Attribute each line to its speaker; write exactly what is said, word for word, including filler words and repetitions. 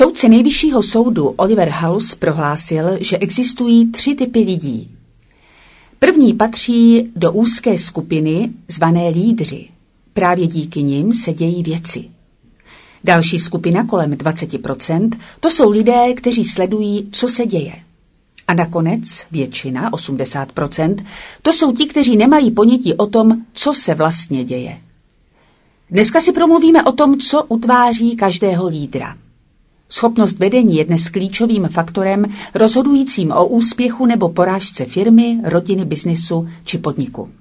Speaker 1: Soudce nejvyššího soudu Oliver House prohlásil, že existují tři typy lidí. První patří do úzké skupiny zvané lídři. Právě díky nim se dějí věci. Další skupina kolem dvacet procent, to jsou lidé, kteří sledují, co se děje. A nakonec většina, osmdesát procent, to jsou ti, kteří nemají ponětí o tom, co se vlastně děje. Dneska si promluvíme o tom, co utváří každého lídra. Schopnost vedení je dnes klíčovým faktorem rozhodujícím o úspěchu nebo porážce firmy, rodiny, biznesu či podniku.